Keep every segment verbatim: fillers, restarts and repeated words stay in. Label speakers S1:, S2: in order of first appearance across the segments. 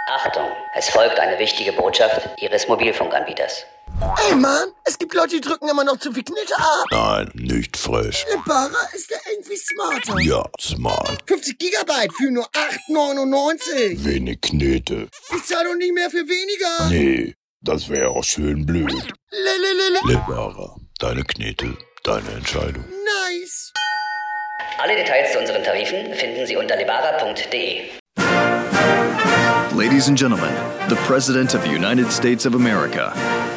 S1: Achtung, es folgt eine wichtige Botschaft Ihres Mobilfunkanbieters.
S2: Ey Mann, es gibt Leute, die drücken immer noch zu viel Knete ab.
S3: Nein, nicht frech.
S2: Libara ist ja irgendwie smarter.
S3: Ja, smart.
S2: fünfzig Gigabyte für nur acht neunundneunzig.
S3: Wenig Knete.
S2: Ich zahle doch nicht mehr für weniger.
S3: Nee, das wäre auch schön blöd.
S2: Lelelele.
S3: Libara, deine Knete, deine Entscheidung.
S2: Nice.
S1: Alle Details zu unseren Tarifen finden Sie unter libara punkt de.
S4: Ladies and gentlemen, the President of the United States of America.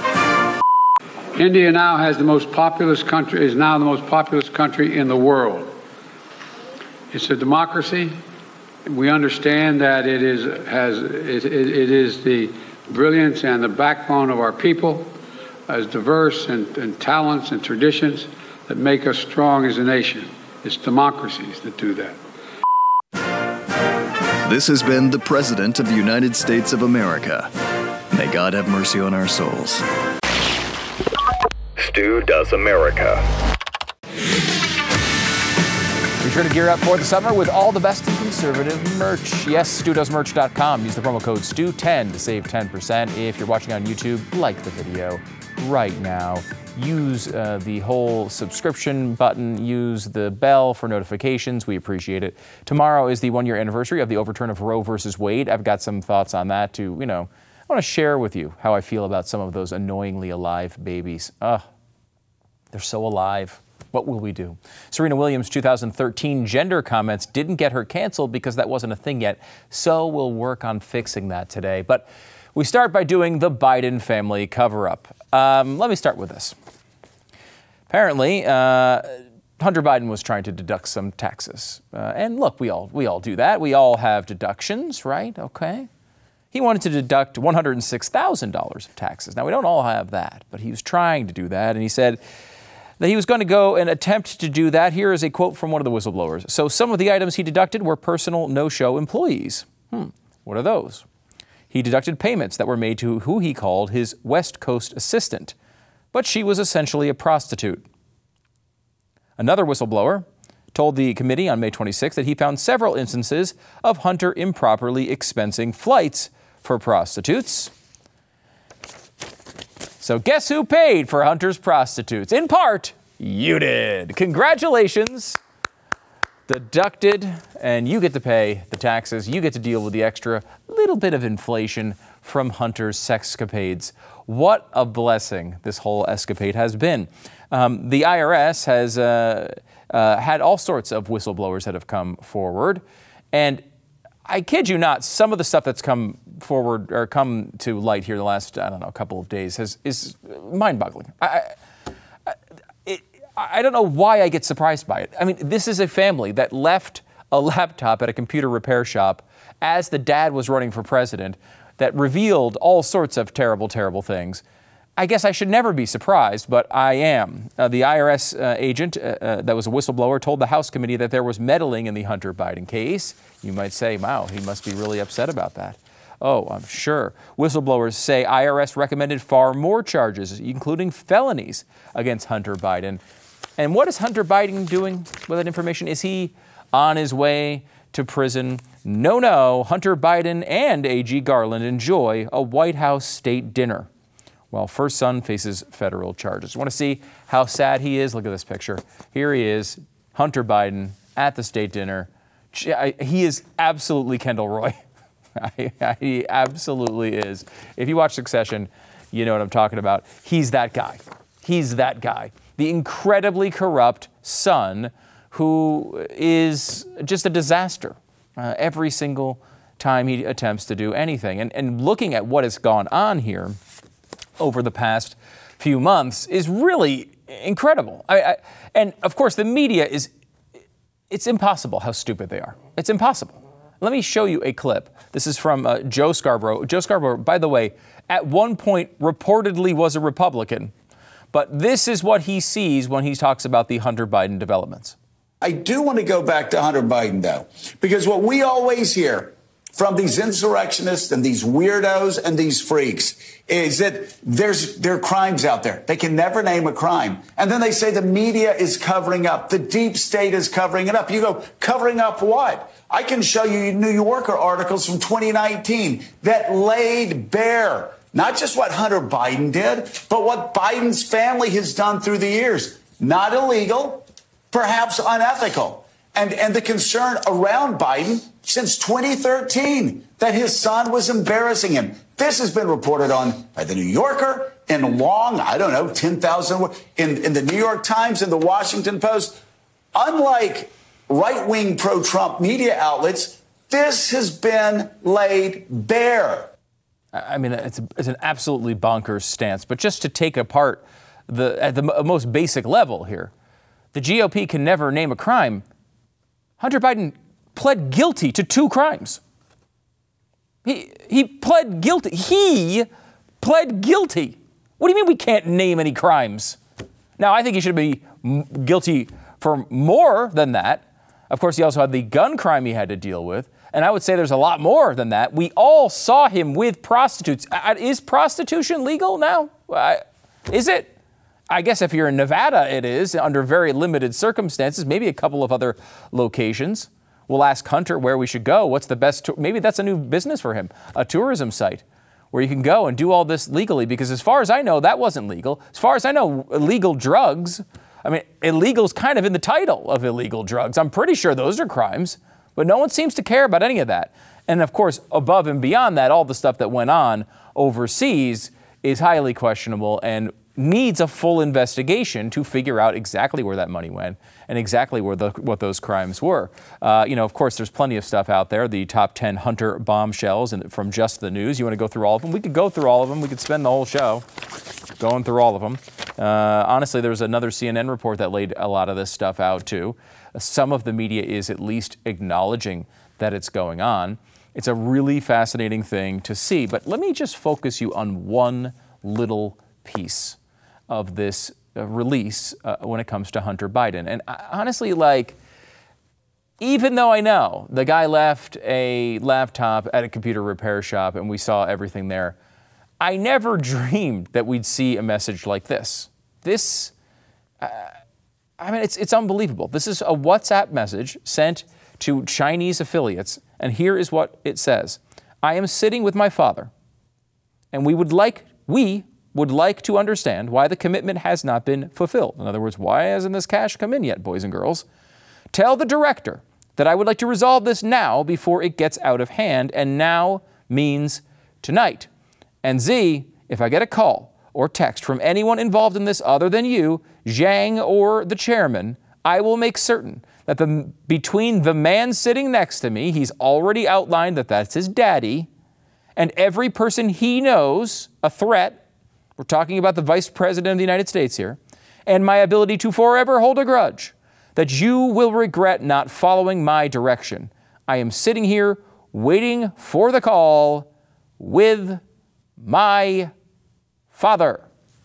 S5: India now has the most populous country, is now the most populous country in the world. It's a democracy. We understand that it is has it, it, it is the brilliance and the backbone of our people, as diverse and, and talents and traditions that make us strong as a nation. It's democracies that do that.
S4: This has been the President of the United States of America. May God have mercy on our souls. Stu Does America.
S6: Be sure to gear up for the summer with all the best in conservative merch. Yes, stu does merch dot com. Use the promo code S T U ten to save ten percent. If you're watching on YouTube, like the video right now. Use uh, the whole subscription button. Use the bell for notifications. We appreciate it. Tomorrow is the one-year anniversary of the overturn of Roe versus Wade. I've got some thoughts on that to, you know, I want to share with you how I feel about some of those annoyingly alive babies. Ugh, they're so alive. What will we do? Serena Williams' two thousand thirteen gender comments didn't get her canceled because that wasn't a thing yet. So we'll work on fixing that today. But we start by doing the Biden family cover-up. Um, let me start with this. Apparently, uh, Hunter Biden was trying to deduct some taxes. Uh, and look, we all we all do that. We all have deductions, right? Okay. He wanted to deduct one hundred six thousand dollars of taxes. Now, we don't all have that, but he was trying to do that. And he said that he was going to go and attempt to do that. Here is a quote from one of the whistleblowers. So some of the items he deducted were personal no-show employees. Hmm. What are those? He deducted payments that were made to who he called his West Coast assistant, but she was essentially a prostitute. Another whistleblower told the committee on May twenty-sixth that he found several instances of Hunter improperly expensing flights for prostitutes. So guess who paid for Hunter's prostitutes? In part, you did. Congratulations. Deducted, and you get to pay the taxes. You get to deal with the extra little bit of inflation from Hunter's sexcapades. What a blessing this whole escapade has been. Um, the I R S has uh, uh, had all sorts of whistleblowers that have come forward. And I kid you not, some of the stuff that's come forward or come to light here the last, I don't know, couple of days has, is mind-boggling. I, I, it, I don't know why I get surprised by it. I mean, this is a family that left a laptop at a computer repair shop as the dad was running for president that revealed all sorts of terrible, terrible things. I guess I should never be surprised, but I am. Uh, the I R S uh, agent uh, uh, that was a whistleblower told the House committee that there was meddling in the Hunter Biden case. You might say, wow, he must be really upset about that. Oh, I'm sure. Whistleblowers say I R S recommended far more charges, including felonies, against Hunter Biden. And what is Hunter Biden doing with that information? Is he on his way to prison? No, no. Hunter Biden and A G Garland enjoy a White House state dinner while first son faces federal charges. Want to see how sad he is? Look at this picture. Here he is, Hunter Biden at the state dinner. He is absolutely Kendall Roy. He absolutely is. If you watch Succession, you know what I'm talking about. He's that guy. He's that guy. The incredibly corrupt son who is just a disaster uh, every single time he attempts to do anything. And, and looking at what has gone on here over the past few months is really incredible. I, I, and of course, the media is, it's impossible how stupid they are. It's impossible. Let me show you a clip. This is from uh, Joe Scarborough. Joe Scarborough, by the way, at one point reportedly was a Republican, but this is what he sees when he talks about the Hunter Biden developments.
S7: I do want to go back to Hunter Biden, though, because what we always hear from these insurrectionists and these weirdos and these freaks is that there's there are crimes out there. They can never name a crime. And then they say the media is covering up. The deep state is covering it up. You go, covering up what? I can show you New Yorker articles from twenty nineteen that laid bare not just what Hunter Biden did, but what Biden's family has done through the years. Not illegal, perhaps unethical. And, and the concern around Biden since twenty thirteen that his son was embarrassing him. This has been reported on by the New Yorker in long, I don't know, ten thousand, in, in the New York Times and the Washington Post. Unlike right-wing pro-Trump media outlets, this has been laid bare.
S6: I mean, it's, a, it's an absolutely bonkers stance. But just to take apart the at the most basic level here, the G O P can never name a crime. Hunter Biden pled guilty to two crimes. He he pled guilty. He pled guilty. What do you mean we can't name any crimes? Now, I think he should be m- guilty for more than that. Of course, he also had the gun crime he had to deal with. And I would say there's a lot more than that. We all saw him with prostitutes. Is prostitution legal now? Is it? I guess if you're in Nevada, it is, under very limited circumstances, maybe a couple of other locations. We'll ask Hunter where we should go. What's the best? To- maybe that's a new business for him, a tourism site where you can go and do all this legally. Because as far as I know, that wasn't legal. As far as I know, illegal drugs, I mean, illegal is kind of in the title of illegal drugs. I'm pretty sure those are crimes. But no one seems to care about any of that. And of course, above and beyond that, all the stuff that went on overseas is highly questionable and needs a full investigation to figure out exactly where that money went and exactly where the, what those crimes were. Uh, you know, of course, there's plenty of stuff out there, the top ten Hunter bombshells and from Just the News. You want to go through all of them? We could go through all of them. We could spend the whole show going through all of them. Uh, honestly, there was another C N N report that laid a lot of this stuff out, too. Some of the media is at least acknowledging that it's going on. It's a really fascinating thing to see. But let me just focus you on one little piece of this uh, release uh, when it comes to Hunter Biden. And uh, honestly, like, even though I know the guy left a laptop at a computer repair shop and we saw everything there, I never dreamed that we'd see a message like this. This... Uh, I mean, it's it's unbelievable. This is a WhatsApp message sent to Chinese affiliates, and here is what it says. I am sitting with my father, and we would like we would like to understand why the commitment has not been fulfilled. In other words, why hasn't this cash come in yet, boys and girls? Tell the director that I would like to resolve this now before it gets out of hand, and now means tonight. And Z, if I get a call or text from anyone involved in this other than you, Zhang or the chairman, I will make certain that the, between the man sitting next to me, he's already outlined that that's his daddy, and every person he knows, a threat, we're talking about the Vice President of the United States here, and my ability to forever hold a grudge, that you will regret not following my direction. I am sitting here waiting for the call with my father.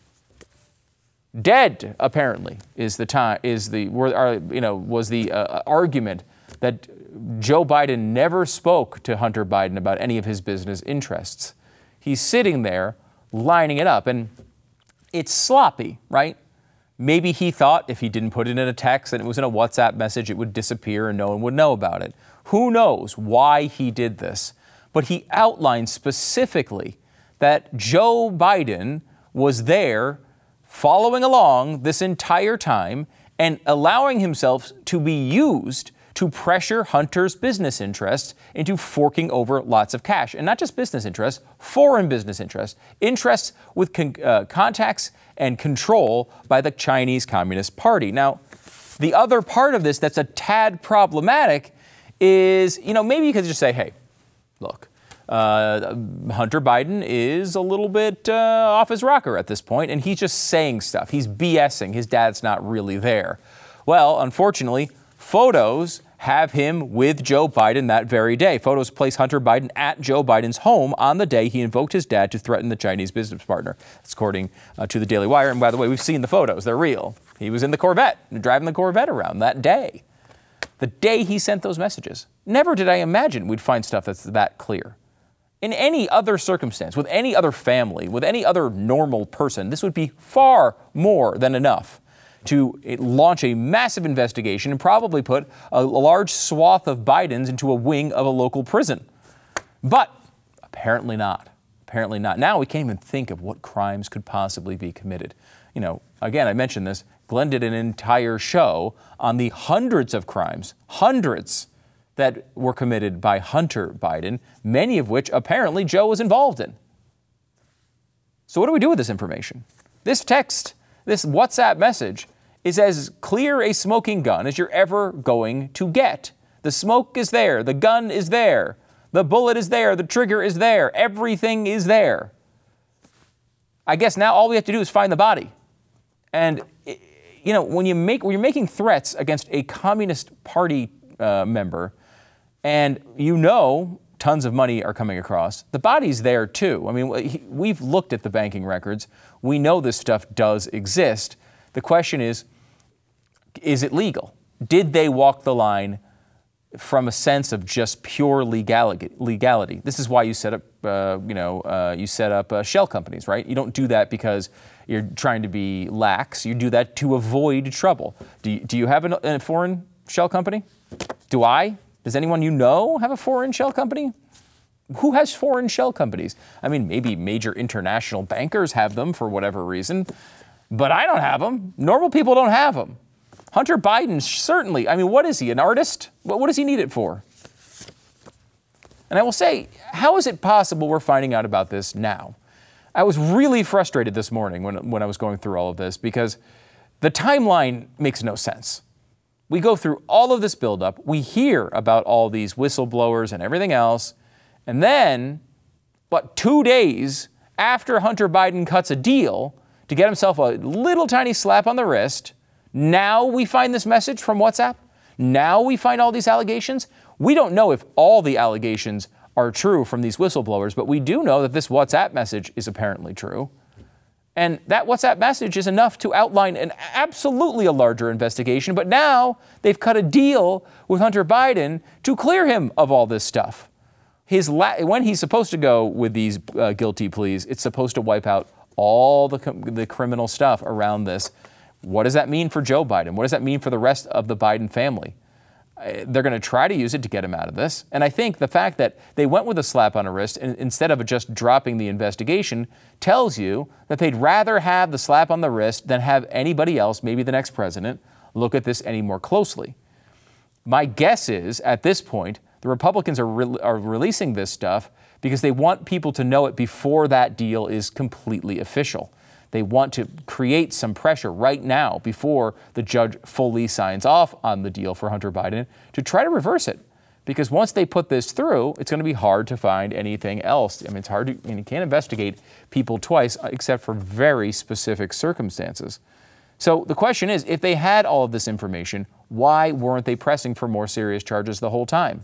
S6: Dead, apparently, is the time is the uh, you know was the uh, argument that Joe Biden never spoke to Hunter Biden about any of his business interests. He's sitting there lining it up, and it's sloppy, right? Maybe he thought if he didn't put it in a text and it was in a WhatsApp message, it would disappear and no one would know about it. Who knows why he did this? But he outlined specifically that Joe Biden was there following along this entire time and allowing himself to be used to pressure Hunter's business interests into forking over lots of cash. And not just business interests, foreign business interests, interests with con- uh, contacts and control by the Chinese Communist Party. Now, the other part of this that's a tad problematic is, you know, maybe you could just say, hey, look, Uh, Hunter Biden is a little bit uh, off his rocker at this point, and he's just saying stuff. He's BSing. His dad's not really there. Well, unfortunately, photos have him with Joe Biden that very day. Photos place Hunter Biden at Joe Biden's home on the day he invoked his dad to threaten the Chinese business partner. That's according uh, to the Daily Wire. And by the way, we've seen the photos. They're real. He was in the Corvette, driving the Corvette around that day. The day he sent those messages. Never did I imagine we'd find stuff that's that clear. In any other circumstance, with any other family, with any other normal person, this would be far more than enough to launch a massive investigation and probably put a large swath of Bidens into a wing of a local prison. But apparently not. Apparently not. Now we can't even think of what crimes could possibly be committed. You know, again, I mentioned this. Glenn did an entire show on the hundreds of crimes, hundreds that were committed by Hunter Biden, many of which apparently Joe was involved in. So what do we do with this information? This text, this WhatsApp message, is as clear a smoking gun as you're ever going to get. The smoke is there. The gun is there. The bullet is there. The trigger is there. Everything is there. I guess now all we have to do is find the body. And, you know, when you make, when you're making threats against a Communist Party uh, member, and you know tons of money are coming across, the body's there too. I mean, we've looked at the banking records. We know this stuff does exist. The question is, is it legal? Did they walk the line from a sense of just pure legality? legality? This is why you set up, uh, you know, uh, you set up uh, shell companies, right? You don't do that because you're trying to be lax. You do that to avoid trouble. Do you, do you have an, a foreign shell company? Do I? Does anyone you know have a foreign shell company? Who has foreign shell companies? I mean, maybe major international bankers have them for whatever reason, but I don't have them. Normal people don't have them. Hunter Biden, certainly. I mean, what is he, an artist? What, what does he need it for? And I will say, how is it possible we're finding out about this now? I was really frustrated this morning when, when I was going through all of this because the timeline makes no sense. We go through all of this buildup. We hear about all these whistleblowers and everything else. And then, but two days after Hunter Biden cuts a deal to get himself a little tiny slap on the wrist, now we find this message from WhatsApp. Now we find all these allegations. We don't know if all the allegations are true from these whistleblowers, but we do know that this WhatsApp message is apparently true. And that WhatsApp message is enough to outline an absolutely a larger investigation. But now they've cut a deal with Hunter Biden to clear him of all this stuff. His la- when he's supposed to go with these uh, guilty pleas, it's supposed to wipe out all the, com- the criminal stuff around this. What does that mean for Joe Biden? What does that mean for the rest of the Biden family? Uh, they're going to try to use it to get him out of this. And I think the fact that they went with a slap on the wrist in, instead of just dropping the investigation tells you that they'd rather have the slap on the wrist than have anybody else, maybe the next president, look at this any more closely. My guess is, at this point, the Republicans are, re- are releasing this stuff because they want people to know it before that deal is completely official. They want to create some pressure right now before the judge fully signs off on the deal for Hunter Biden to try to reverse it. Because once they put this through, it's going to be hard to find anything else. I mean, it's hard to, I mean, you can't investigate people twice except for very specific circumstances. So the question is, if they had all of this information, why weren't they pressing for more serious charges the whole time?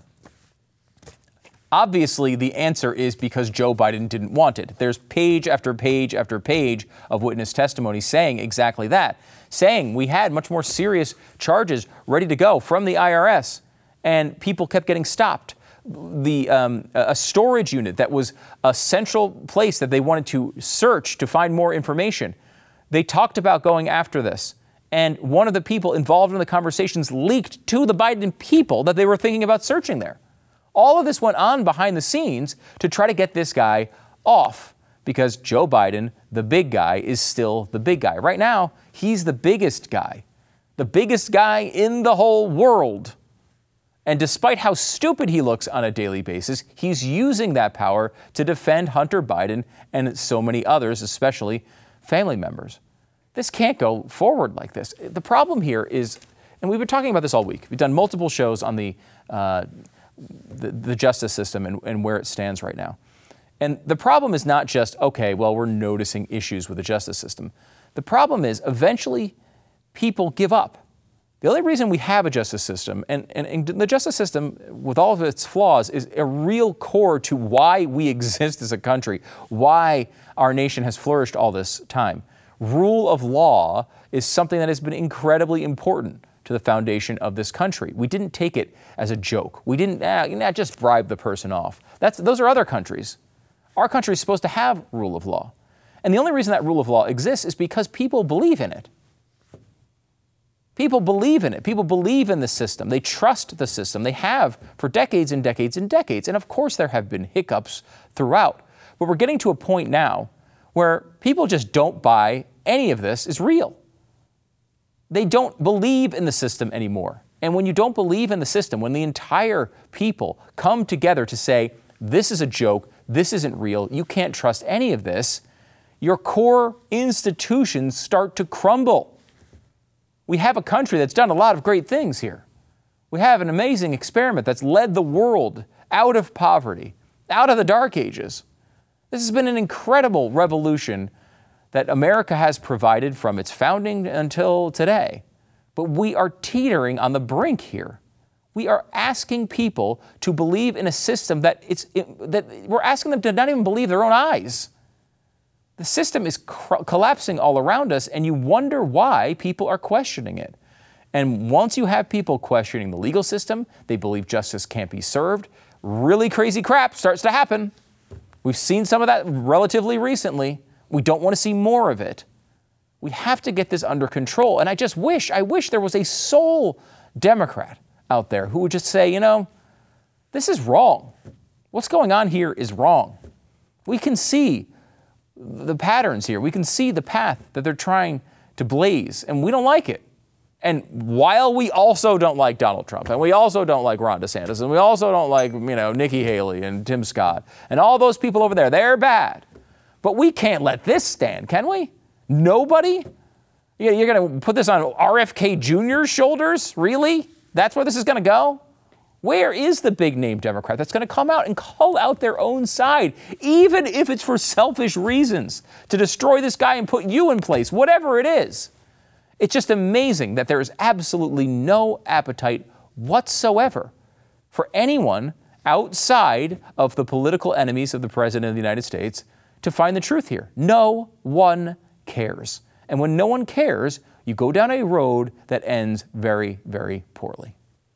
S6: Obviously, the answer is because Joe Biden didn't want it. There's page after page after page of witness testimony saying exactly that, saying we had much more serious charges ready to go from the I R S, and people kept getting stopped. The um, a storage unit that was a central place that they wanted to search to find more information, they talked about going after this. And one of the people involved in the conversations leaked to the Biden people that they were thinking about searching there. All of this went on behind the scenes to try to get this guy off because Joe Biden, the big guy, is still the big guy. Right now, he's the biggest guy, the biggest guy in the whole world. And despite how stupid he looks on a daily basis, he's using that power to defend Hunter Biden and so many others, especially family members. This can't go forward like this. The problem here is, and we've been talking about this all week. We've done multiple shows on the uh, The, the justice system and, and where it stands right now. And the problem is not just, okay, well, we're noticing issues with the justice system. The problem is eventually people give up. The only reason we have a justice system, and, and, and the justice system, with all of its flaws, is a real core to why we exist as a country, why our nation has flourished all this time. Rule of law is something that has been incredibly important to the foundation of this country. We didn't take it as a joke. We didn't uh, not just bribe the person off. That's, those are other countries. Our country is supposed to have rule of law. And the only reason that rule of law exists is because people believe in it. People believe in it. People believe in the system. They trust the system. They have for decades and decades and decades. And of course, there have been hiccups throughout. But we're getting to a point now where people just don't buy any of this is real. They don't believe in the system anymore. And when you don't believe in the system, when the entire people come together to say, this is a joke, this isn't real, you can't trust any of this, your core institutions start to crumble. We have a country that's done a lot of great things here. We have an amazing experiment that's led the world out of poverty, out of the dark ages. This has been an incredible revolution that America has provided from its founding until today. But we are teetering on the brink here. We are asking people to believe in a system that it's it, that we're asking them to not even believe their own eyes. The system is cr- collapsing all around us, and you wonder why people are questioning it. And once you have people questioning the legal system, they believe justice can't be served, really crazy crap starts to happen. We've seen some of that relatively recently. We don't want to see more of it. We have to get this under control. And I just wish, I wish there was a sole Democrat out there who would just say, you know, this is wrong. What's going on here is wrong. We can see the patterns here. We can see the path that they're trying to blaze, and we don't like it. And while we also don't like Donald Trump, and we also don't like Ron DeSantis, and we also don't like, you know, Nikki Haley and Tim Scott, and all those people over there, they're bad. But we can't let this stand, can we? Nobody? You're going to put this on R F K Junior's shoulders? Really? That's where this is going to go? Where is the big name Democrat that's going to come out and call out their own side, even if it's for selfish reasons, to destroy this guy and put you in place, whatever it is? It's just amazing that there is absolutely no appetite whatsoever for anyone outside of the political enemies of the President of the United States to find the truth here. No one cares. And when no one cares, you go down a road that ends very, very poorly.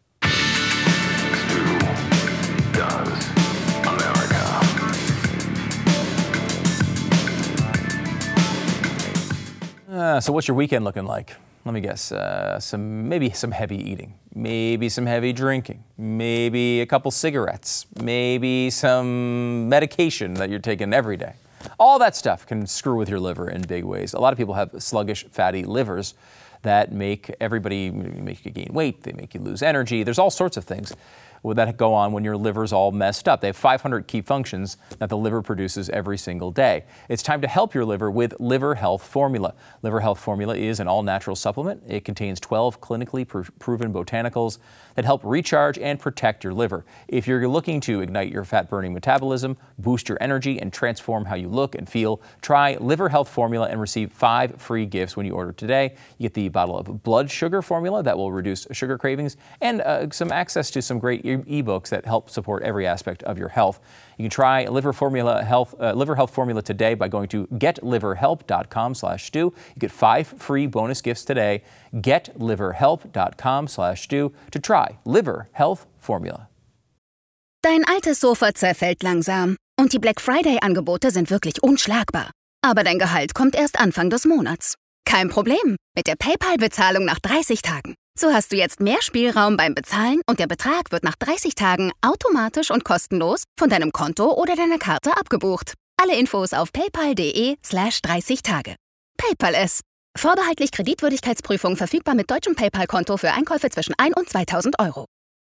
S6: Uh, so what's your weekend looking like? Let me guess. Uh, some maybe some heavy eating, maybe some heavy drinking, maybe a couple cigarettes, maybe some medication that you're taking every day. All that stuff can screw with your liver in big ways. A lot of people have sluggish, fatty livers that make everybody, make you gain weight, they make you lose energy. There's all sorts of things that go on when your liver's all messed up. They have five hundred key functions that the liver produces every single day. It's time to help your liver with Liver Health Formula. Liver Health Formula is an all-natural supplement. It contains twelve clinically pr- proven botanicals that help recharge and protect your liver. If you're looking to ignite your fat-burning metabolism, boost your energy, and transform how you look and feel, try Liver Health Formula and receive five free gifts when you order today. You get the bottle of blood sugar formula that will reduce sugar cravings and uh, some access to some great e- ebooks that help support every aspect of your health. You can try Liver Formula Health, uh, Liver Health Formula today by going to getliverhelp.com slash stew. You get five free bonus gifts today. getliverhelp.com slash stew to try Liver Health Formula.
S8: Dein altes Sofa zerfällt langsam und die Black Friday-Angebote sind wirklich unschlagbar. Aber dein Gehalt kommt erst Anfang des Monats. Kein Problem mit der PayPal-Bezahlung nach dreißig Tagen. So hast du jetzt mehr Spielraum beim Bezahlen und der Betrag wird nach dreißig Tagen automatisch und kostenlos von deinem Konto oder deiner Karte abgebucht. Alle Infos auf paypal.de slash 30 Tage. PayPal es. Vorbehaltlich Kreditwürdigkeitsprüfung verfügbar mit deutschem PayPal-Konto für Einkäufe zwischen ein und zweitausend Euro.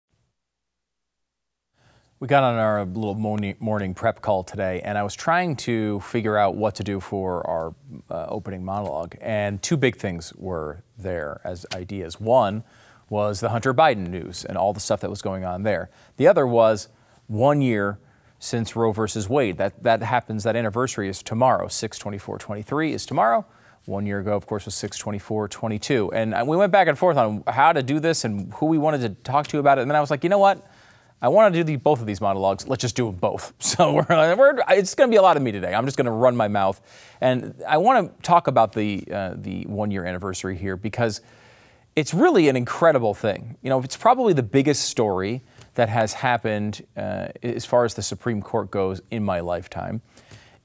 S6: We got on our little morning, morning prep call today, and I was trying to figure out what to do for our uh, opening monologue. And two big things were there as ideas. One was the Hunter Biden news and all the stuff that was going on there. The other was one year since Roe versus Wade. That that happens, that anniversary is tomorrow. six twenty-four twenty-three is tomorrow. One year ago, of course, was six twenty-four twenty-two. And we went back and forth on how to do this and who we wanted to talk to about it. And then I was like, you know what? I want to do the, both of these monologues. Let's just do them both. So we're, we're, it's going to be a lot of me today. I'm just going to run my mouth. And I want to talk about the uh, the one-year anniversary here because it's really an incredible thing. You know, it's probably the biggest story that has happened uh, as far as the Supreme Court goes in my lifetime.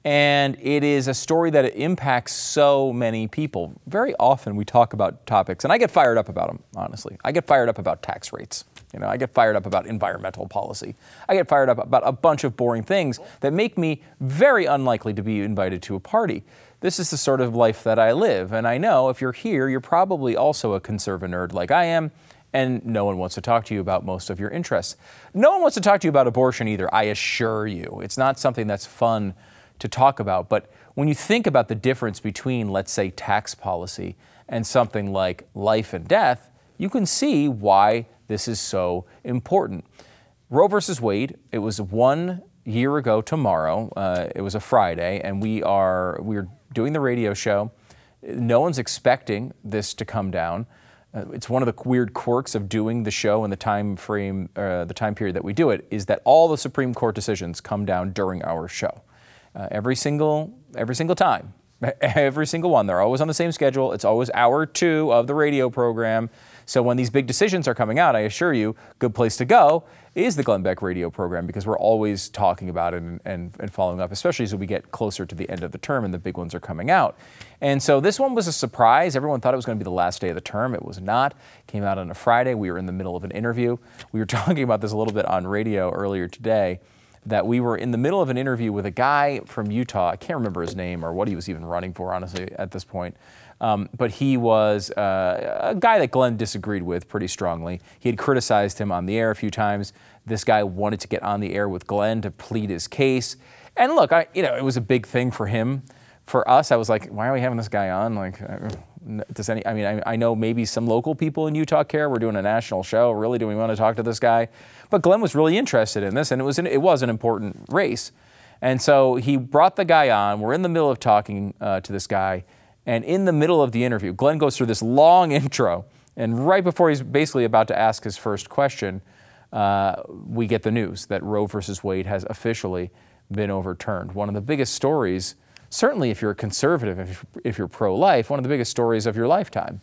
S6: And it is a story that impacts so many people. Very often we talk about topics, and I get fired up about them, honestly. I get fired up about tax rates. You know, I get fired up about environmental policy. I get fired up about a bunch of boring things that make me very unlikely to be invited to a party. This is the sort of life that I live. And I know if you're here, you're probably also a conservative nerd like I am, and no one wants to talk to you about most of your interests. No one wants to talk to you about abortion either, I assure you. It's not something that's fun to talk about. But when you think about the difference between, let's say, tax policy and something like life and death, you can see why this is so important. Roe versus Wade, it was one year ago tomorrow. Uh, it was a Friday, and we are we're doing the radio show. No one's expecting this to come down. Uh, it's one of the weird quirks of doing the show and the time frame, uh, the time period that we do it, is that all the Supreme Court decisions come down during our show. Uh, every single every single time, every single one. They're always on the same schedule. It's always hour two of the radio program. So when these big decisions are coming out, I assure you, good place to go is the Glenn Beck radio program, because we're always talking about it and, and, and following up, especially as we get closer to the end of the term and the big ones are coming out. And so this one was a surprise. Everyone thought it was going to be the last day of the term. It was not. It came out on a Friday. We were in the middle of an interview. We were talking about this a little bit on radio earlier today, that we were in the middle of an interview with a guy from Utah. I can't remember his name or what he was even running for, honestly, at this point. Um, but he was uh, a guy that Glenn disagreed with pretty strongly. He had criticized him on the air a few times. This guy wanted to get on the air with Glenn to plead his case. And look, I, you know, it was a big thing for him. For us, I was like, why are we having this guy on? Like, does any? I mean, I, I know maybe some local people in Utah care. We're doing a national show. Really, do we want to talk to this guy? But Glenn was really interested in this, and it was an, it was an important race. And so he brought the guy on. We're in the middle of talking uh, to this guy, and in the middle of the interview, Glenn goes through this long intro, and right before he's basically about to ask his first question, uh, we get the news that Roe versus Wade has officially been overturned. One of the biggest stories, certainly if you're a conservative, if, if you're pro-life, one of the biggest stories of your lifetime.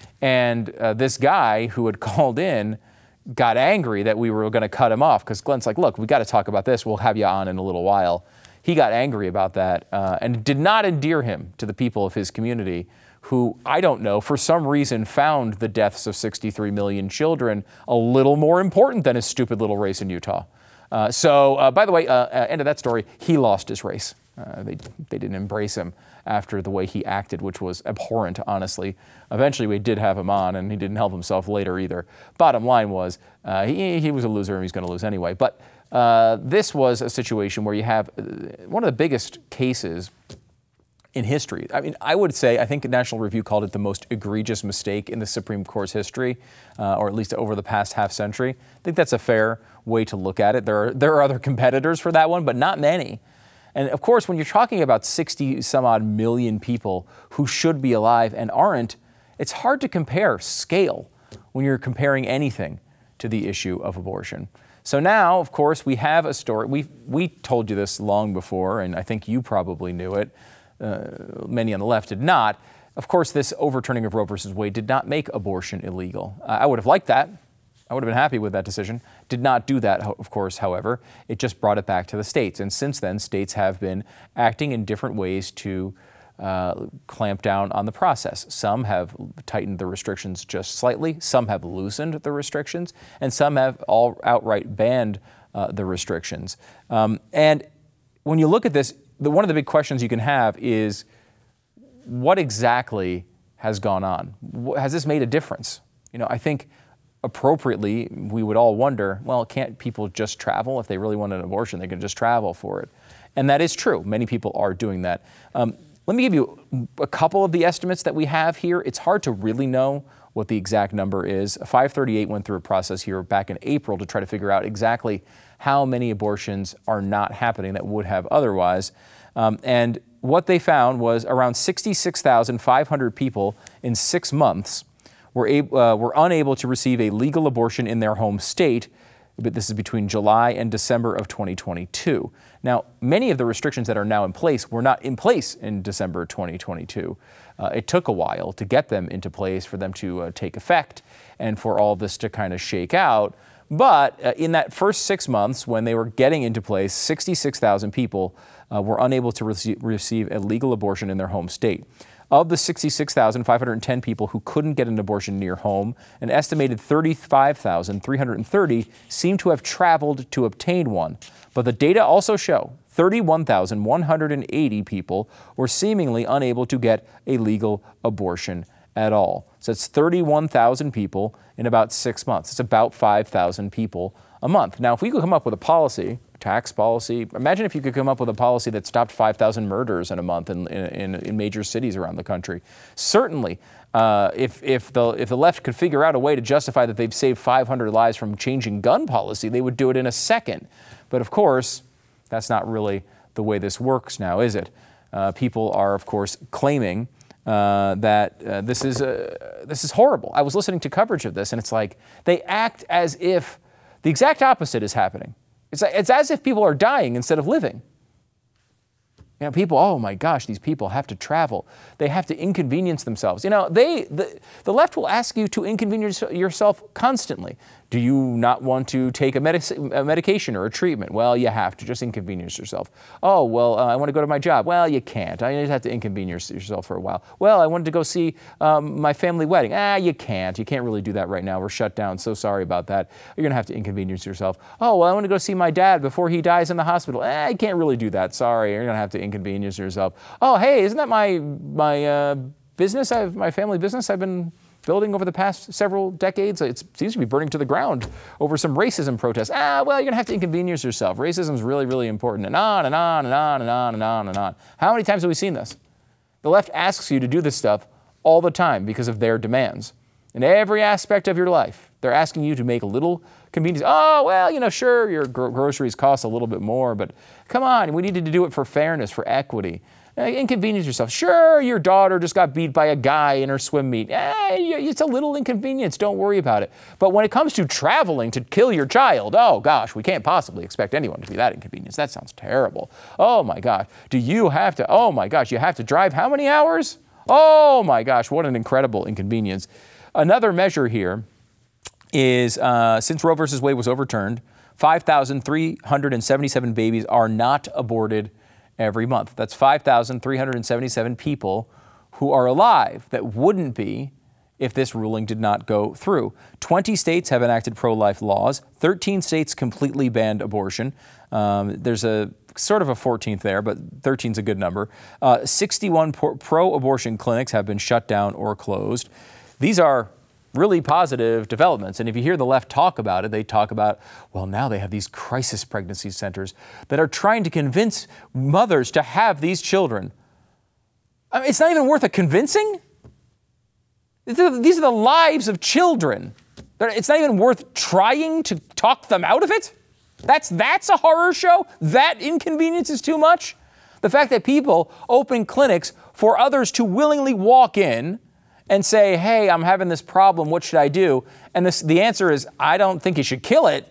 S6: And uh, this guy who had called in got angry that we were going to cut him off, because Glenn's like, look, we got to talk about this. We'll have you on in a little while. He got angry about that uh, and did not endear him to the people of his community, who, I don't know, for some reason found the deaths of sixty-three million children a little more important than his stupid little race in Utah. Uh, so, uh, by the way, uh, uh, end of that story, he lost his race. Uh, they, they didn't embrace him after the way he acted, which was abhorrent, honestly. Eventually, we did have him on, and he didn't help himself later either. Bottom line was, uh, he, he was a loser, and he's going to lose anyway. But uh, this was a situation where you have one of the biggest cases in history. I mean, I would say, I think National Review called it the most egregious mistake in the Supreme Court's history, uh, or at least over the past half century. I think that's a fair way to look at it. There are, there are other competitors for that one, but not many. And of course, when you're talking about sixty some odd million people who should be alive and aren't, it's hard to compare scale when you're comparing anything to the issue of abortion. So now, of course, we have a story. We we told you this long before, and I think you probably knew it. Uh, many on the left did not. Of course, this overturning of Roe versus Wade did not make abortion illegal. Uh, I would have liked that. I would have been happy with that decision. Did not do that, of course, however. It just brought it back to the states. And since then, states have been acting in different ways to uh, clamp down on the process. Some have tightened the restrictions just slightly. Some have loosened the restrictions. And some have all outright banned uh, the restrictions. Um, and when you look at this, the, one of the big questions you can have is, what exactly has gone on? Has this made a difference? You know, I think appropriately, we would all wonder, well, can't people just travel? If they really want an abortion, they can just travel for it. And that is true. Many people are doing that. Um, let me give you a couple of the estimates that we have here. It's hard to really know what the exact number is. five thirty-eight went through a process here back in April to try to figure out exactly how many abortions are not happening that would have otherwise. Um, and what they found was around sixty-six thousand five hundred people in six months were, ab- uh, were unable to receive a legal abortion in their home state, but this is between July and December of twenty twenty-two. Now, many of the restrictions that are now in place were not in place in December twenty twenty-two. Uh, it took a while to get them into place, for them to uh, take effect, and for all of this to kind of shake out. But uh, in that first six months, when they were getting into place, sixty-six thousand people uh, were unable to rece- receive a legal abortion in their home state. Of the sixty-six thousand five hundred ten people who couldn't get an abortion near home, an estimated thirty-five thousand three hundred thirty seem to have traveled to obtain one. But the data also show thirty-one thousand one hundred eighty people were seemingly unable to get a legal abortion at all. So it's thirty-one thousand people in about six months. It's about five thousand people a month. Now, if we could come up with a policy, a tax policy, imagine if you could come up with a policy that stopped five thousand murders in a month in, in, in major cities around the country. Certainly, uh, if, if, the, if the left could figure out a way to justify that they've saved five hundred lives from changing gun policy, they would do it in a second. But of course, that's not really the way this works now, is it? Uh, people are, of course, claiming Uh, that uh, this is uh, this is horrible. I was listening to coverage of this, and it's like they act as if the exact opposite is happening. It's it's as if people are dying instead of living. You know, people, oh my gosh, these people have to travel. They have to inconvenience themselves. You know, they the, the left will ask you to inconvenience yourself constantly. Do you not want to take a, medic- a medication or a treatment? Well, you have to. Just inconvenience yourself. Oh, well, uh, I want to go to my job. Well, you can't. I just have to inconvenience yourself for a while. Well, I wanted to go see um, my family wedding. Ah, you can't. You can't really do that right now. We're shut down. So sorry about that. You're going to have to inconvenience yourself. Oh, well, I want to go see my dad before he dies in the hospital. Ah, you can't really do that. Sorry. You're going to have to inconvenience yourself. Oh, hey, isn't that my my uh, business? I've my family business I've been building over the past several decades. It seems to be burning to the ground over some racism protests. Ah, well, you're going to have to inconvenience yourself. Racism is really, really important. And on and on and on and on and on and on. How many times have we seen this? The left asks you to do this stuff all the time because of their demands. In every aspect of your life, they're asking you to make a little convenience. Oh, well, you know, sure, your gro- groceries cost a little bit more, but come on, we needed to do it for fairness, for equity. Inconvenience yourself. Sure, your daughter just got beat by a guy in her swim meet. Eh, it's a little inconvenience. Don't worry about it. But when it comes to traveling to kill your child, oh gosh, we can't possibly expect anyone to be that inconvenienced. That sounds terrible. Oh my gosh, do you have to, oh my gosh, you have to drive how many hours? Oh my gosh, what an incredible inconvenience. Another measure here is uh, since Roe versus Wade was overturned, five thousand three hundred seventy-seven babies are not aborted every month. That's five thousand three hundred seventy-seven people who are alive that wouldn't be if this ruling did not go through. twenty states have enacted pro-life laws. thirteen states completely banned abortion. Um, there's a sort of a fourteenth there, but thirteen is a good number. Uh, sixty-one pro-abortion clinics have been shut down or closed. These are really positive developments. And if you hear the left talk about it, they talk about, well, now they have these crisis pregnancy centers that are trying to convince mothers to have these children. I mean, it's not even worth a convincing. These are the lives of children. It's not even worth trying to talk them out of it. That's, that's a horror show? That inconvenience is too much? The fact that people open clinics for others to willingly walk in and say, hey, I'm having this problem, what should I do? And this, the answer is, I don't think you should kill it.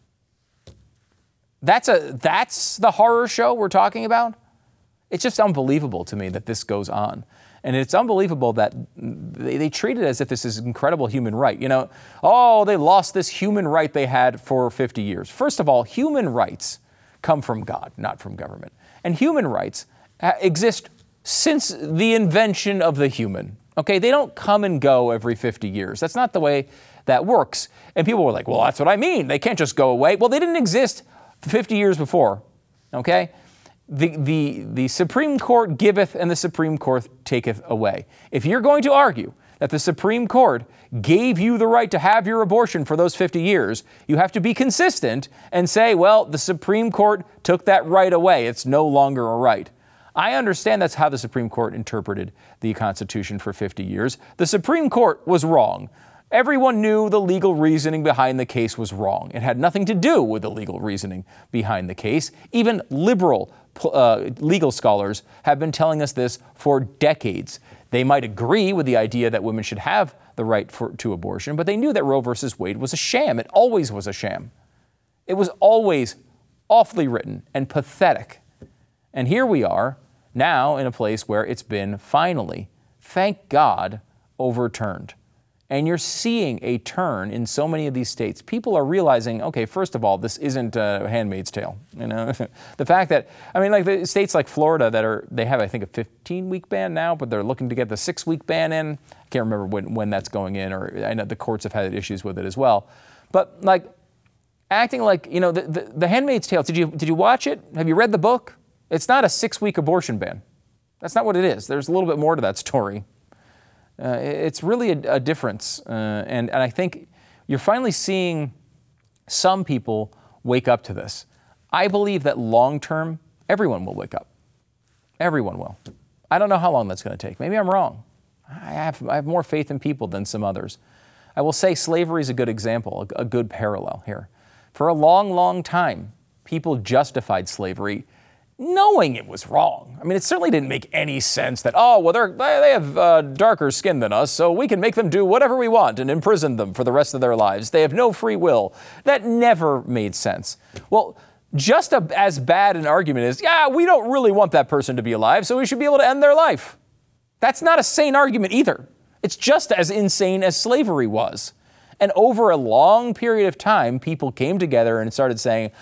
S6: That's a that's the horror show we're talking about? It's just unbelievable to me that this goes on. And it's unbelievable that they, they treat it as if this is an incredible human right. You know, oh, they lost this human right they had for fifty years. First of all, human rights come from God, not from government. And human rights exist since the invention of the human. Okay, they don't come and go every fifty years. That's not the way that works. And people were like, well, that's what I mean. They can't just go away. Well, they didn't exist fifty years before, okay? The, the, the Supreme Court giveth and the Supreme Court taketh away. If you're going to argue that the Supreme Court gave you the right to have your abortion for those fifty years, you have to be consistent and say, well, the Supreme Court took that right away. It's no longer a right. I understand that's how the Supreme Court interpreted the Constitution for fifty years. The Supreme Court was wrong. Everyone knew the legal reasoning behind the case was wrong. It had nothing to do with the legal reasoning behind the case. Even liberal uh, legal scholars have been telling us this for decades. They might agree with the idea that women should have the right for, to abortion, but they knew that Roe versus Wade was a sham. It always was a sham. It was always awfully written and pathetic. And here we are, now in a place where it's been finally, thank God, overturned. And you're seeing a turn in so many of these states. People are realizing, okay, first of all, this isn't a Handmaid's Tale. You know, the fact that, I mean, like the states like Florida that are, they have, I think, a fifteen-week ban now, but they're looking to get the six-week ban in. I can't remember when, when that's going in, or I know the courts have had issues with it as well. But like acting like, you know, the, the, the Handmaid's Tale, did you, did you watch it? Have you read the book? It's not a six-week abortion ban. That's not what it is. There's a little bit more to that story. Uh, it's really a, a difference, uh, and, and I think you're finally seeing some people wake up to this. I believe that long-term, everyone will wake up. Everyone will. I don't know how long that's going to take. Maybe I'm wrong. I have, I have more faith in people than some others. I will say slavery is a good example, a, a good parallel here. For a long, long time, people justified slavery knowing it was wrong. I mean, it certainly didn't make any sense that, oh, well, they're, they have uh, darker skin than us, so we can make them do whatever we want and imprison them for the rest of their lives. They have no free will. That never made sense. Well, just a, as bad an argument is, yeah, we don't really want that person to be alive, so we should be able to end their life. That's not a sane argument either. It's just as insane as slavery was. And over a long period of time, people came together and started saying,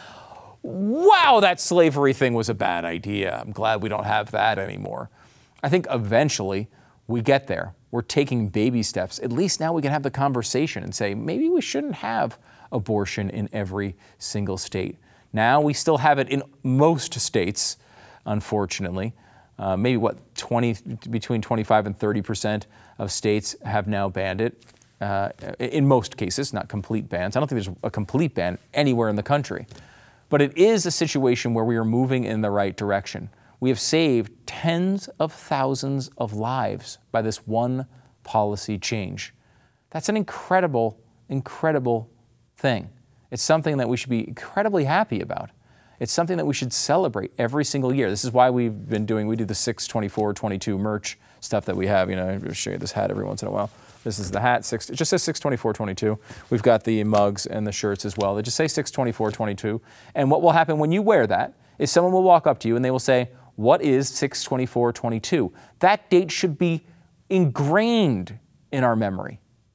S6: wow, that slavery thing was a bad idea. I'm glad we don't have that anymore. I think eventually we get there. We're taking baby steps. At least now we can have the conversation and say, maybe we shouldn't have abortion in every single state. Now we still have it in most states, unfortunately. Uh, maybe what, twenty, between twenty-five and thirty percent of states have now banned it. Uh, in most cases, not complete bans. I don't think there's a complete ban anywhere in the country. But it is a situation where we are moving in the right direction. We have saved tens of thousands of lives by this one policy change. That's an incredible, incredible thing. It's something that we should be incredibly happy about. It's something that we should celebrate every single year. This is why we've been doing, we do the six twenty-four twenty-two merch stuff that we have. You know, I show you this hat every once in a while. This is the hat, six, it just says six twenty-four twenty-two. We've got the mugs and the shirts as well. They just say six twenty-four twenty-two. And what will happen when you wear that is someone will walk up to you and they will say, what is six twenty-four twenty-two? That date should be ingrained in our memory.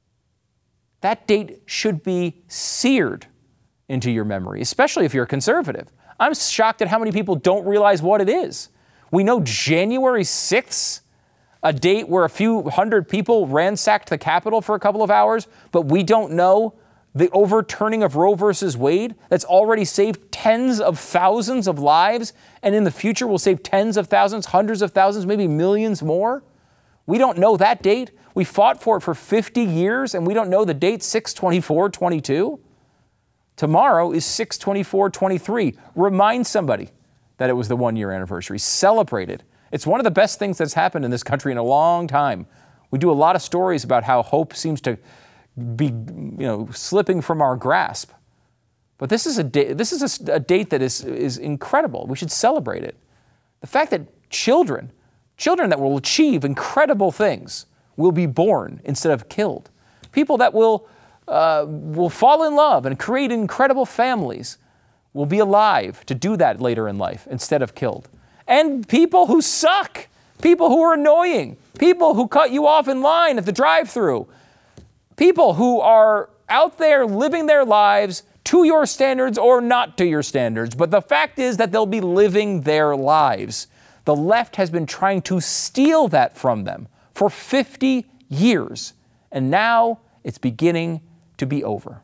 S6: That date should be seared into your memory, especially if you're a conservative. I'm shocked at how many people don't realize what it is. We know January sixth, a date where a few hundred people ransacked the Capitol for a couple of hours, but we don't know the overturning of Roe versus Wade that's already saved tens of thousands of lives, and in the future will save tens of thousands, hundreds of thousands, maybe millions more. We don't know that date. We fought for it for fifty years, and we don't know the date six twenty-four twenty-two. Tomorrow is six twenty-four twenty-three. Remind somebody that it was the one-year anniversary. Celebrate it. It's one of the best things that's happened in this country in a long time. We do a lot of stories about how hope seems to be, you know, slipping from our grasp. But this is a day, this is a, a date that is, is incredible. We should celebrate it. The fact that children, children that will achieve incredible things will be born instead of killed. People that will, uh, will fall in love and create incredible families will be alive to do that later in life instead of killed. And people who suck, people who are annoying, people who cut you off in line at the drive-thru, people who are out there living their lives to your standards or not to your standards. But the fact is that they'll be living their lives. The left has been trying to steal that from them for fifty years. And now it's beginning to be over.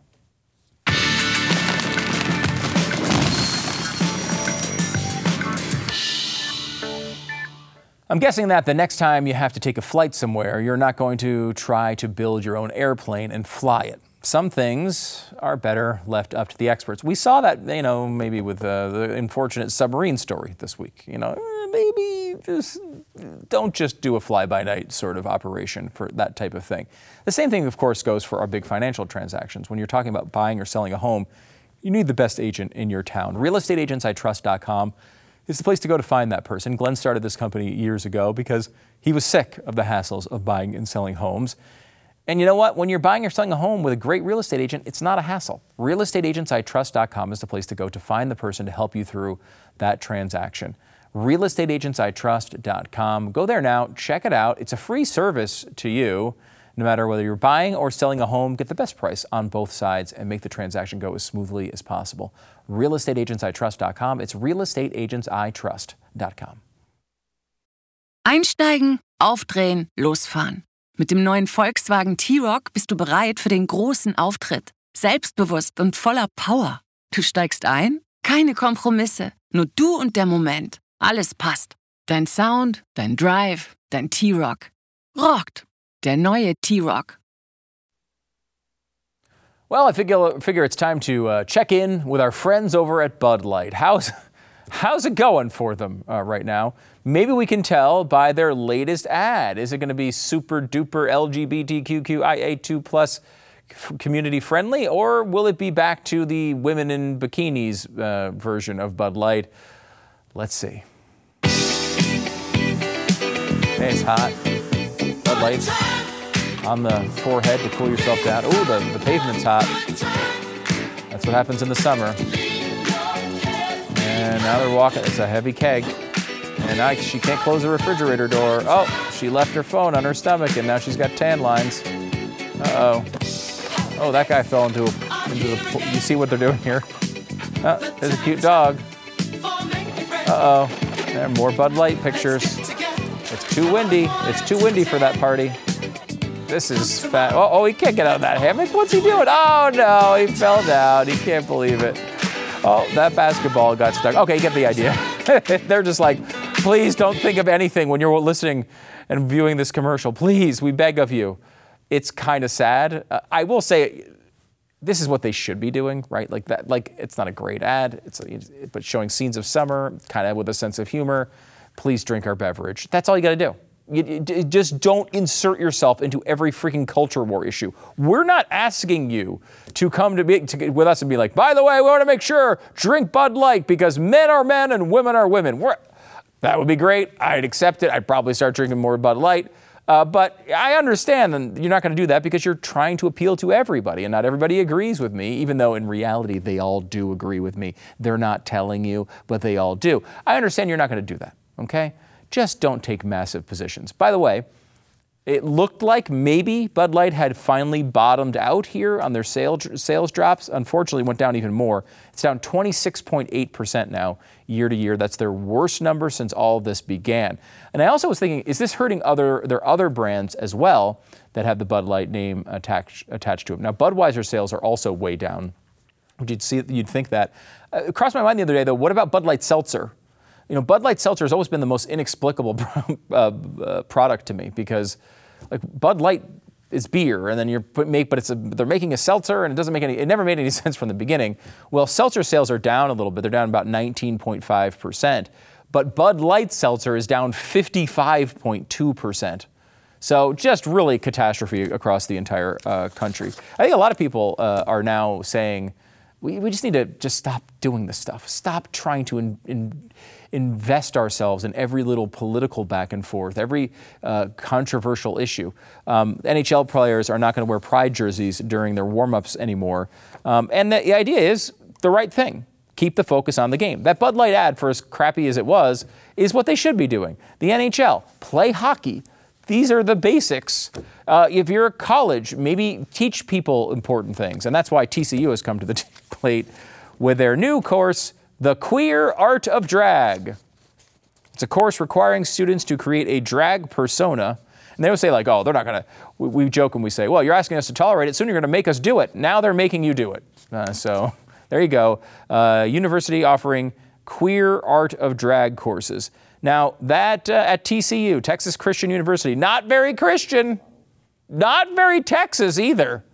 S6: I'm guessing that the next time you have to take a flight somewhere, you're not going to try to build your own airplane and fly it. Some things are better left up to the experts. We saw that, you know, maybe with uh, the unfortunate submarine story this week. You know, maybe just don't just do a fly-by-night sort of operation for that type of thing. The same thing, of course, goes for our big financial transactions. When you're talking about buying or selling a home, you need the best agent in your town. real estate agents I trust dot com is the place to go to find that person. Glenn started this company years ago because he was sick of the hassles of buying and selling homes. And you know what? When you're buying or selling a home with a great real estate agent, it's not a hassle. real estate agents I trust dot com is the place to go to find the person to help you through that transaction. real estate agents I trust dot com. Go there now, check it out. It's a free service to you. No matter whether you're buying or selling a home, get the best price on both sides and make the transaction go as smoothly as possible. real estate agents I trust dot com. It's real estate agents I trust dot com.
S9: Einsteigen, aufdrehen, losfahren. Mit dem neuen Volkswagen T-Roc bist du bereit für den großen Auftritt. Selbstbewusst und voller Power. Du steigst ein? Keine Kompromisse. Nur du und der Moment. Alles passt. Dein Sound, dein Drive, dein T-Roc. Rockt. Der neue T-Roc.
S6: Well, I figure, figure it's time to uh, check in with our friends over at Bud Light. How's, how's it going for them uh, right now? Maybe we can tell by their latest ad. Is it going to be super duper L G B T Q Q I A two plus community friendly, or will it be back to the women in bikinis uh, version of Bud Light? Let's see. Hey, it's hot. Bud Lights on the forehead to cool yourself down. Ooh, the, the pavement's hot. That's what happens in the summer. And now they're walking. It's a heavy keg. And I, she can't close the refrigerator door. Oh, she left her phone on her stomach, and now she's got tan lines. Uh-oh. Oh, that guy fell into, a, into the pool. You see what they're doing here? Oh, there's a cute dog. Uh-oh. There are more Bud Light pictures. It's too windy. It's too windy for that party. This is fat. Oh, oh, he can't get out of that hammock. What's he doing? Oh, no, he fell down. He can't believe it. Oh, that basketball got stuck. Okay, you get the idea. They're just like, please don't think of anything when you're listening and viewing this commercial. Please, we beg of you. It's kind of sad. Uh, I will say, this is what they should be doing, right? Like that. Like it's not a great ad. It's a, but showing scenes of summer, kind of with a sense of humor. Please drink our beverage. That's all you got to do. You, you just don't insert yourself into every freaking culture war issue. We're not asking you to come to be to, with us and be like, by the way, we want to make sure drink Bud Light because men are men and women are women. We're, that would be great. I'd accept it. I'd probably start drinking more Bud Light. Uh, but I understand that you're not going to do that because you're trying to appeal to everybody, and not everybody agrees with me, even though in reality they all do agree with me. They're not telling you, but they all do. I understand you're not going to do that, okay? Just don't take massive positions. By the way, it looked like maybe Bud Light had finally bottomed out here on their sales sales drops. Unfortunately, it went down even more. It's down twenty-six point eight percent now year to year. That's their worst number since all of this began. And I also was thinking, is this hurting other their other brands as well that have the Bud Light name attached attached to them? Now, Budweiser sales are also way down. You'd see, you'd think that. Uh, it crossed my mind the other day, though. What about Bud Light Seltzer? You know, Bud Light Seltzer has always been the most inexplicable uh, uh, product to me because, like, Bud Light is beer, and then you're put, make, but it's a, they're making a seltzer, and it doesn't make any. It never made any sense from the beginning. Well, seltzer sales are down a little bit. They're down about nineteen point five percent, but Bud Light Seltzer is down fifty-five point two percent. So just really catastrophe across the entire uh, country. I think a lot of people uh, are now saying we, we just need to just stop doing this stuff. Stop trying to in, in, invest ourselves in every little political back and forth, every uh, controversial issue. Um, N H L players are not going to wear pride jerseys during their warm-ups anymore. Um, and the, the idea is the right thing. Keep the focus on the game. That Bud Light ad, for as crappy as it was, is what they should be doing. The N H L, play hockey. These are the basics. Uh, if you're a college, maybe teach people important things. And that's why T C U has come to the plate with their new course, The Queer Art of Drag. It's a course requiring students to create a drag persona. And they would say, like, oh, they're not going to, we, we joke and we say, well, you're asking us to tolerate it, soon you're going to make us do it. Now they're making you do it. Uh, so there you go. Uh, university offering Queer Art of Drag courses. Now, that uh, at T C U, Texas Christian University, not very Christian, not very Texas either.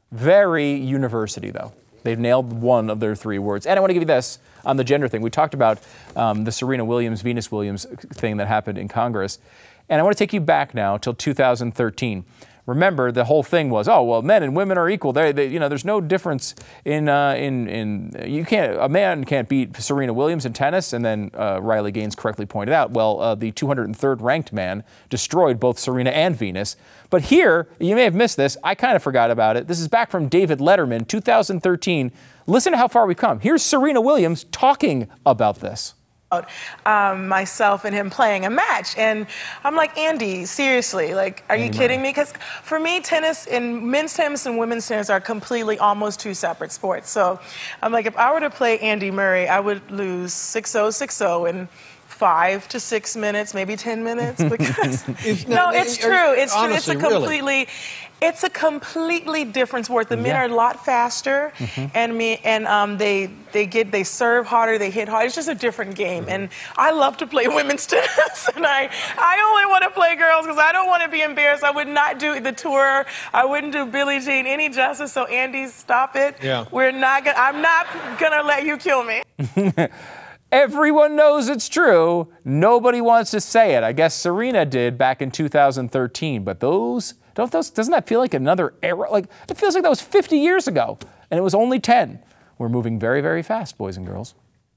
S6: Very university, though. They've nailed one of their three words. And I want to give you this on the gender thing. We talked about um, the Serena Williams, Venus Williams thing that happened in Congress. And I want to take you back now till two thousand thirteen. Remember, the whole thing was, oh, well, men and women are equal. They, they, you know, there's no difference in, uh, in, in, you can't, a man can't beat Serena Williams in tennis. And then uh, Riley Gaines correctly pointed out, well, uh, the two hundred third ranked man destroyed both Serena and Venus. But here, you may have missed this. I kind of forgot about it. This is back from David Letterman, two thousand thirteen. Listen to how far we've come. Here's Serena Williams talking about this.
S10: Um, myself and him playing a match. And I'm like, Andy, seriously, like, are you kidding me? Because for me, tennis and men's tennis and women's tennis are completely almost two separate sports. So I'm like, if I were to play Andy Murray, I would lose six oh, six oh in five to six minutes, maybe ten minutes. Because no, it's true. It's true. It's a completely. It's a completely different sport. The men
S11: Yeah.
S10: are a lot faster,
S11: Mhm.
S10: and me and um, they they get they serve harder, they hit harder. It's just a different game, and I love to play women's tennis, and I I only want to play girls because I don't want to be embarrassed. I would not do the tour. I wouldn't do Billie Jean any justice. So Andy, stop it.
S6: Yeah.
S10: We're not gonna. I'm not gonna let you kill me.
S6: Everyone knows it's true. Nobody wants to say it. I guess Serena did back in two thousand thirteen, but those don't those doesn't that feel like another era? Like it feels like that was fifty years ago, and it was only ten. We're moving very, very fast, boys and girls.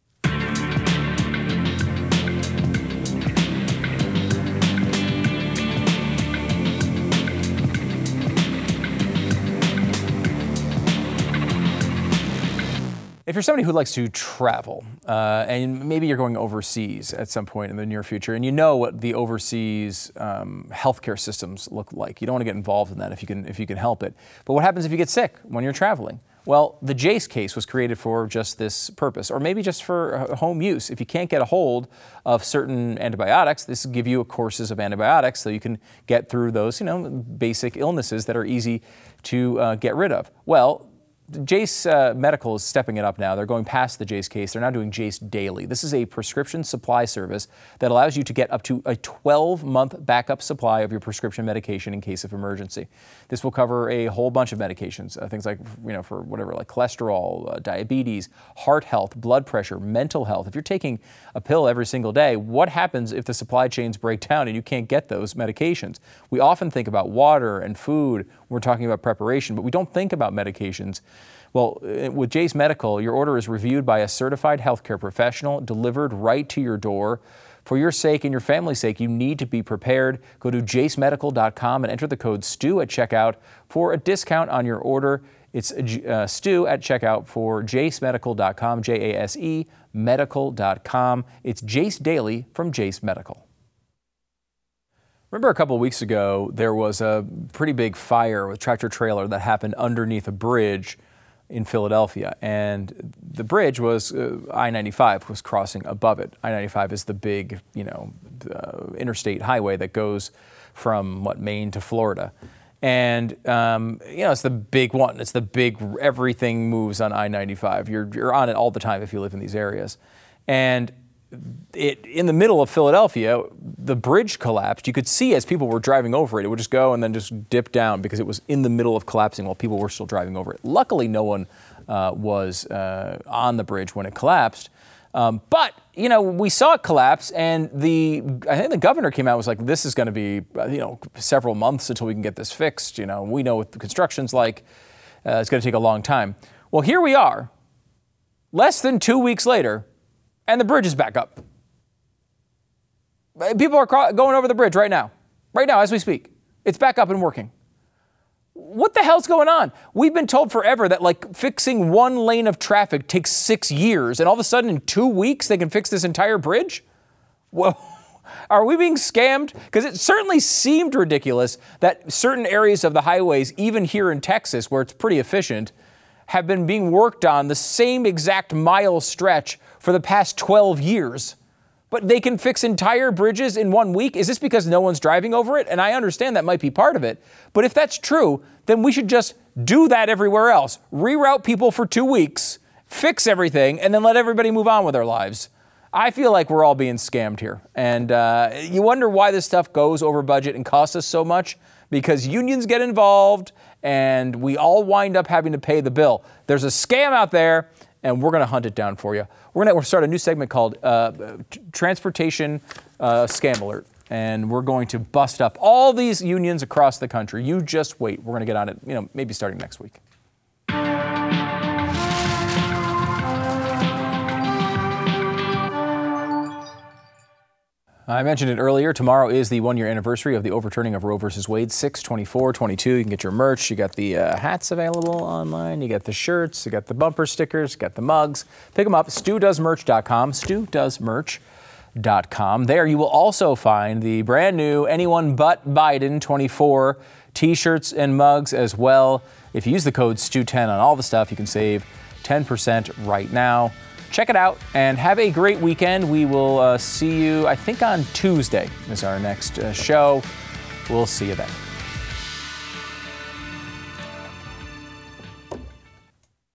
S6: If you're somebody who likes to travel, uh, and maybe you're going overseas at some point in the near future, and you know what the overseas um, healthcare systems look like, you don't want to get involved in that if you can if you can help it. But what happens if you get sick when you're traveling? Well, the Jace case was created for just this purpose, or maybe just for home use. If you can't get a hold of certain antibiotics, this will give you courses of antibiotics so you can get through those, you know, basic illnesses that are easy to uh, get rid of. Well, Jace uh, Medical is stepping it up now. They're going past the Jace case. They're now doing Jace Daily. This is a prescription supply service that allows you to get up to a twelve-month backup supply of your prescription medication in case of emergency. This will cover a whole bunch of medications, uh, things like, you know, for whatever, like cholesterol, uh, diabetes, heart health, blood pressure, mental health. If you're taking a pill every single day, what happens if the supply chains break down and you can't get those medications? We often think about water and food when we're talking about preparation, but we don't think about medications. Well, with Jace Medical, your order is reviewed by a certified healthcare professional, delivered right to your door. For your sake and your family's sake, you need to be prepared. Go to jace medical dot com and enter the code STU at checkout for a discount on your order. It's uh, STU at checkout for jace medical dot com, J A S E medical dot com. It's Jace Daily from Jace Medical. Remember a couple of weeks ago, there was a pretty big fire with a tractor trailer that happened underneath a bridge in Philadelphia, and the bridge was uh, I ninety-five was crossing above it. I ninety-five is the big, you know, uh, interstate highway that goes from what Maine to Florida, and um, you know it's the big one. It's the big everything moves on I ninety-five. You're you're on it all the time if you live in these areas, and it in the middle of Philadelphia, the bridge collapsed. You could see as people were driving over it, it would just go and then just dip down because it was in the middle of collapsing while people were still driving over it. Luckily, no one uh, was uh, on the bridge when it collapsed. Um, but, you know, we saw it collapse, and the I think the governor came out and was like, this is going to be, you know, several months until we can get this fixed. You know, we know what the construction's like. Uh, it's going to take a long time. Well, here we are, less than two weeks later, and the bridge is back up. People are going over the bridge right now. Right now, as we speak. It's back up and working. What the hell's going on? We've been told forever that, like, fixing one lane of traffic takes six years, and all of a sudden in two weeks they can fix this entire bridge? Well, are we being scammed? Because it certainly seemed ridiculous that certain areas of the highways, even here in Texas, where it's pretty efficient, have been being worked on the same exact mile stretch for the past twelve years. But they can fix entire bridges in one week? Is this because no one's driving over it? And I understand that might be part of it. But if that's true, then we should just do that everywhere else. Reroute people for two weeks, fix everything, and then let everybody move on with their lives. I feel like we're all being scammed here. And uh, you wonder why this stuff goes over budget and costs us so much? Because unions get involved and we all wind up having to pay the bill. There's a scam out there, and we're going to hunt it down for you. We're going to start a new segment called uh, Transportation uh, Scam Alert, and we're going to bust up all these unions across the country. You just wait. We're going to get on it, you know, maybe starting next week. I mentioned it earlier. Tomorrow is the one-year anniversary of the overturning of Roe versus Wade, six twenty-four twenty-two. You can get your merch. You got the uh, hats available online. You got the shirts. You got the bumper stickers. You got the mugs. Pick them up. stu does merch dot com. stu does merch dot com. There you will also find the brand new Anyone But Biden twenty-four t-shirts and mugs as well. If you use the code stu ten on all the stuff, you can save ten percent right now. Check it out and have a great weekend. We will uh, see you, I think, on Tuesday is our next uh, show. We'll see you then.